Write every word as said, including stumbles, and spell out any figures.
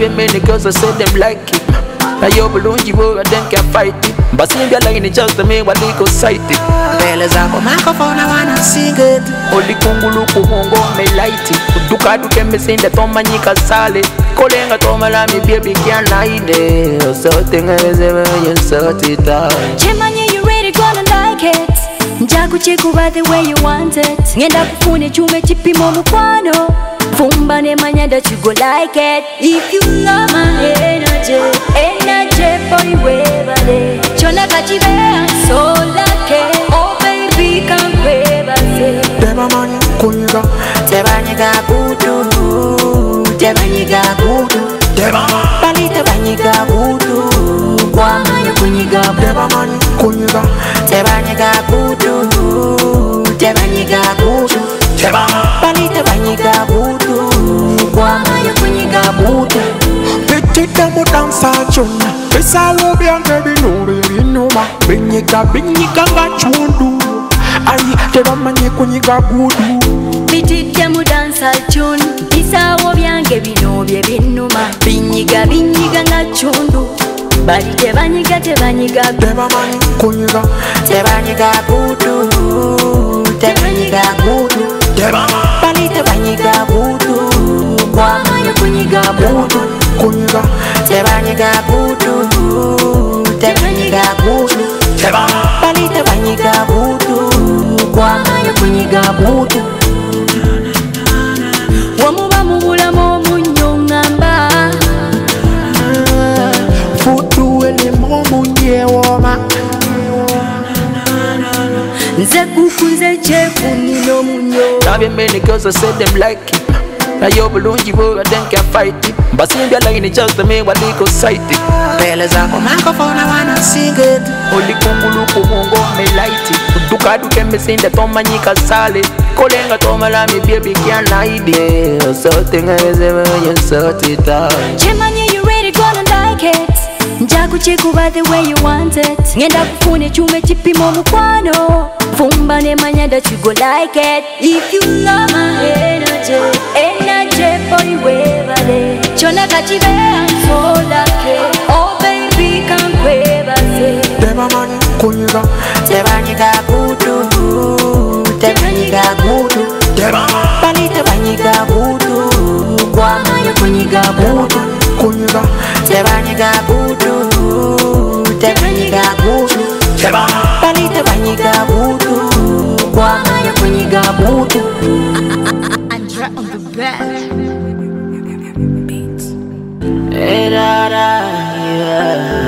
Have you many girls that say them like it? Now you belong you and them can fight it. But see me like it just to me what they go sight it. Beleza kwa microphone I wanna sing it. Oli kungulu kuhongo me light it. Duka duke me sing the toma nyika sale. Kolenga toma la mi baby can't hide it. So thing is ever you sort it out. Chemanye you really gonna like it. Njaku chiku by the way you want it. Ngenda kufune chume chipimo mukwano. Fumba ne manya that you go like it. If you love my energy, energy boy webale. Chona kachibe so like oh baby come webase. Deba mani kunyiga, deba nyiga kudu, deba nyiga kudu, deba bali deba nyiga kudu. Kwa mani kunyiga, deba mani kunyiga, deba nyiga kudu, deba nyiga kudu, deba bali deba nyiga kudu. Kwa mani kunyiga kudu. Petite mo dansa chona, pesa lo bien baby no baby no ma. Binyiga binyiga ngachundu. Ayi deba mani kunyiga kudu. Bitite mu dansa chun, isawo byange bino bye binuma. Binyiga binyiga ngachundu. Bali tebanyiga tebanyiga deba mani kunyiga, tebanyiga kudu, tebanyiga kudu, deba bali tebanyiga kudu. Kwa mani kunyiga kudu, kunyiga, tebanyiga kudu, tebanyiga kudu, deba bali tebanyiga kudu. Kwa mani kunyiga kudu. Wamuba mubulamu omunyo ngamba. futu ele momo nyewoma. Nze kukunze chefu nino munyo. Have you many girls that say them like it? Now you belong you and them can fight it. But see me like it just to me what they go sight it. Beleza kwa microphone I wanna sing it. Oli kungulu kuhongo me light it. Duka duke me sing the toma nyika sale. Kolenga toma la mi baby can't hide it. So thing is ever you sort it out. Chemanye you really gonna like it. Njaku chiku by the way you want it. Ngenda kufune chume chipimo mukwano. Fumba ne manya that you go like it. If you love my energy, energy boy webale. Chona kachibe so like oh baby come webase. Deba mani kunyiga, Tebanyiga kudu, tebanyiga kudu, deba bali tebanyiga kudu. Kwa mani kunyiga kudu, kunyiga, tebanyiga kudu, tebanyiga kudu, deba bali tebanyiga kudu. Kwa mani kunyiga kudu. Andra on the back. Hey, da, da, yeah.